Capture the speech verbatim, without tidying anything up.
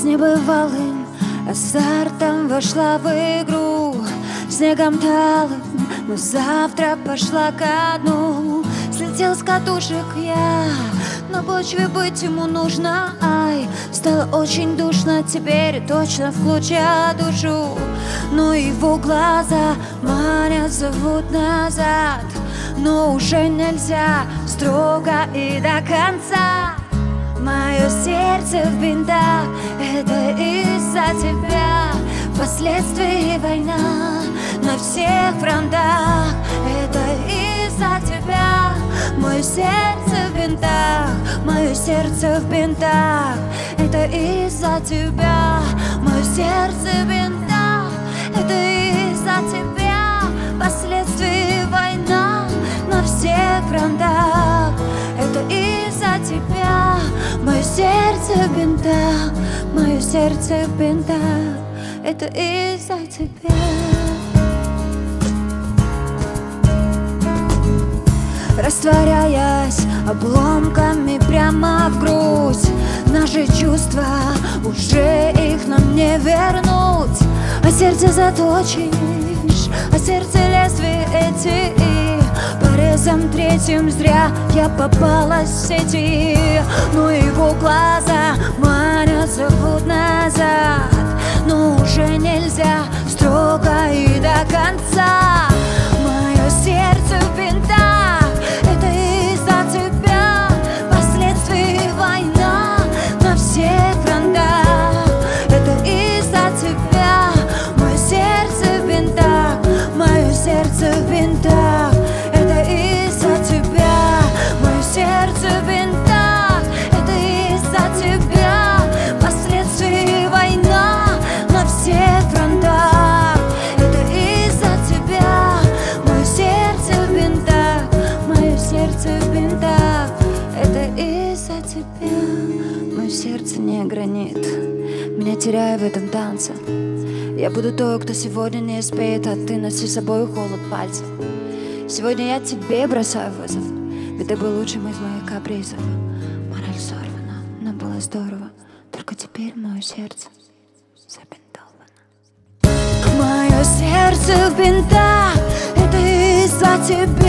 небывалым азартом вошла в игру. Снегом талым, но завтра пошла ко дну. Слетел с катушек я, на почве быть ему нужно. Ай, стало очень душно, теперь точно включа душу. Но его глаза манят, зовут назад. Но уже нельзя строго и до конца. Мое сердце в бинтах, это из-за тебя. Последствия война на всех фронтах, это из-за тебя. Мое сердце в бинтах, мое сердце в бинтах, это из-за тебя. Мое сердце в бинтах, это из-за тебя. Последствия война на всех фронтах, это из-за тебя. Мое сердце в бинтах, мое сердце в бинтах, это из-за тебя. Растворяясь обломками прямо в грудь, наши чувства, уже их нам не вернуть. А сердце заточишь, а сердце лезвие эти, и порезом третьим зря я попалась в сети. Но его глаза манят, зовут назад. Но уже нельзя строго и до конца. Мое сердце в бинтах, это из-за тебя. Последствия война на всех фронтах, это из-за тебя. Мое сердце в бинтах, мое сердце в бинтах, это из-за тебя. Мое сердце в бинтах, это из-за тебя. Последствия война на всех фронтах, это из-за тебя. Мое сердце в бинтах, мое сердце в бинтах, это из-за тебя. Мое сердце не гранит, меня теряю в этом танце. Я буду той, кто сегодня не спит, а ты носи с собой холод пальцев. Сегодня я тебе бросаю вызов, ведь ты был лучшим из моих капризов. Мораль сорвана, но было здорово, только теперь мое сердце забинтовано. Мое сердце в бинтах, это из-за тебя.